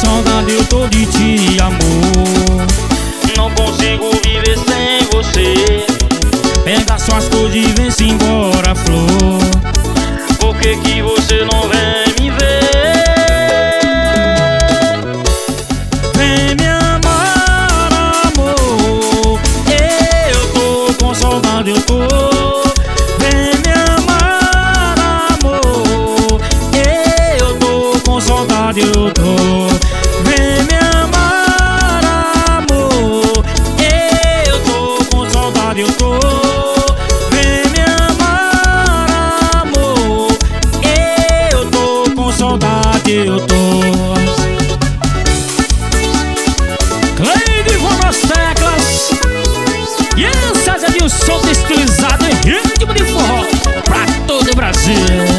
saudade eu tô de ti, amor. Não consigo viver sem você. Pega suas coisas e vem-se embora, flor. Por que que você não vem me ver? Vem me amar, amor. Eu tô com saudade, eu tô. Vem me amar, amor. Eu tô com saudade, eu tô. Vem me amar, amor. Eu tô com saudade, eu tô. Vem me amar, amor. Eu tô com saudade, eu tô. Cleide vão nas teclas. E essa é de um som estilizado em ritmo de forró pra todo o Brasil.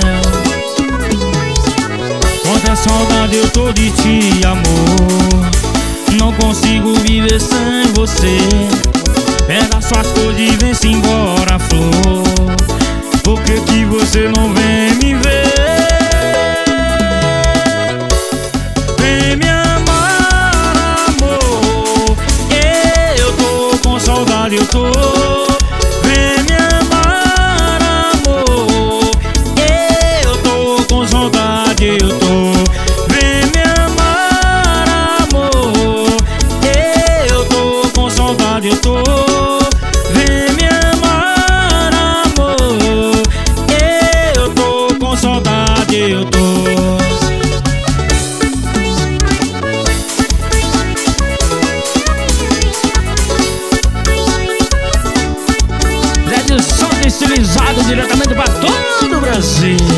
Quanta saudade eu tô de ti, amor. Não consigo viver sem você. Pega suas coisas e vem-se embora, flor. Por que que você não vem me ver? Vem me amar, amor. Eu tô com saudade, eu tô. Vem me amar, amor. Eu tô com saudade, eu tô. Vem me amar, amor. Eu tô com saudade, eu tô. Vem me amar, amor. Eu tô com saudade, eu tô. Zé de som estilizado diretamente pra todo o Brasil.